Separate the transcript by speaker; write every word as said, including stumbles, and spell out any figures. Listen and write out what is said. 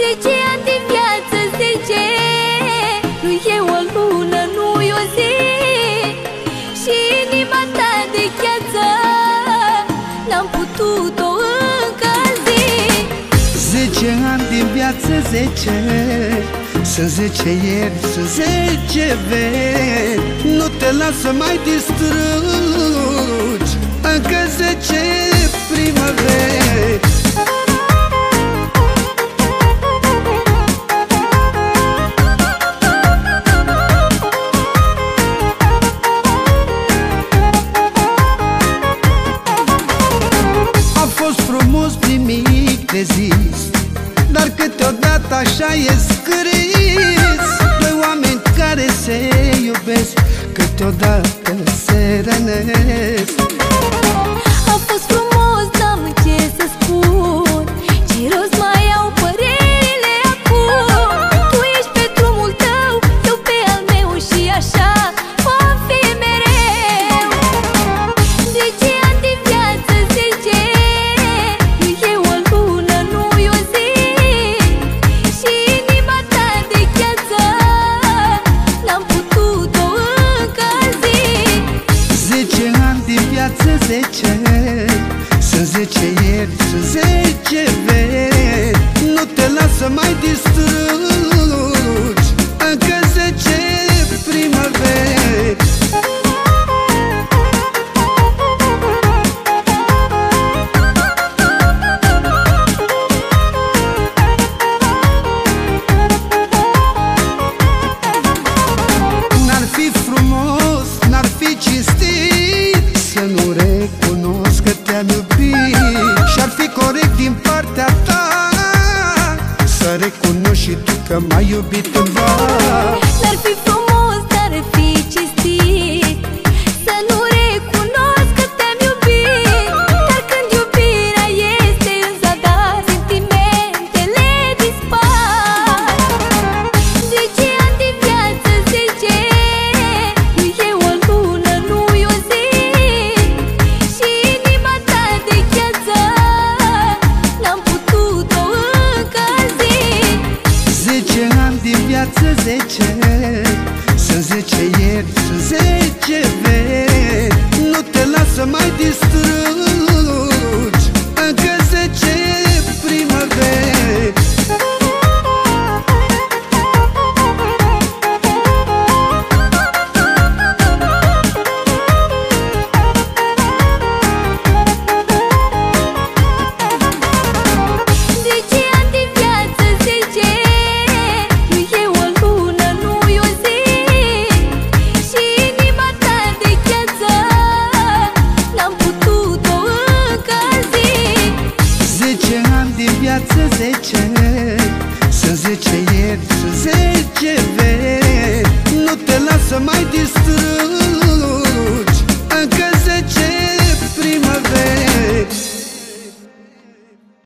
Speaker 1: Zece ani de viață, zece, nu e o lună, nu e o zi. Și inima ta de gheață n-am putut-o încălzi.
Speaker 2: Zece ani din viață, zece, sunt zece ieri, sunt zece veri. Nu te las să mai distrugi încă zece primăveri. A fost frumos nimic de zis, dar câteodată așa e scris. Doi oameni care se iubesc câteodată se rănesc.
Speaker 1: A fost frumos, n-am ce să spun, ce rost mai au părerile acum. Tu ești pe drumul tău, eu pe al meu și așa va fi mereu. Zece ani de viață, zece, nu e o lună, nu e o zi. Și inima ta de gheață n-am putut-o încălzi.
Speaker 2: Zece ani din viață, zece, sunt zece ieri, sunt zece veri. Nu te las să mai distrugi încă zece primăveri. N-ar fi frumos, n-ar fi cinstit să nu recunosc că te-am iubit. Și-ar fi corect din partea ta să recunoști și tu că m-ai iubit cândva.
Speaker 1: N-ar fi frumos, dar ar fi cinstit să nu recunosc că te-am iubit. Dar când iubirea este în zadar, sentimentele dispar. Zece ani de viață, zece, nu e o lună, nu e o zi. Și inima ta de gheață n-am putut-o încălzi.
Speaker 2: Zece ani din viață, zece, sunt zece ieri, sunt zece veri. Nu te las să mai distrugi încă zece primăveri.
Speaker 1: Zece ani de viață, zece, nu e o lună, nu e o zi. Și inima ta de gheață n-am putut-o încălzi.
Speaker 2: Zece ani din viață, zece, sunt zece ieri, sunt zece veri. Nu te las să mai distrugi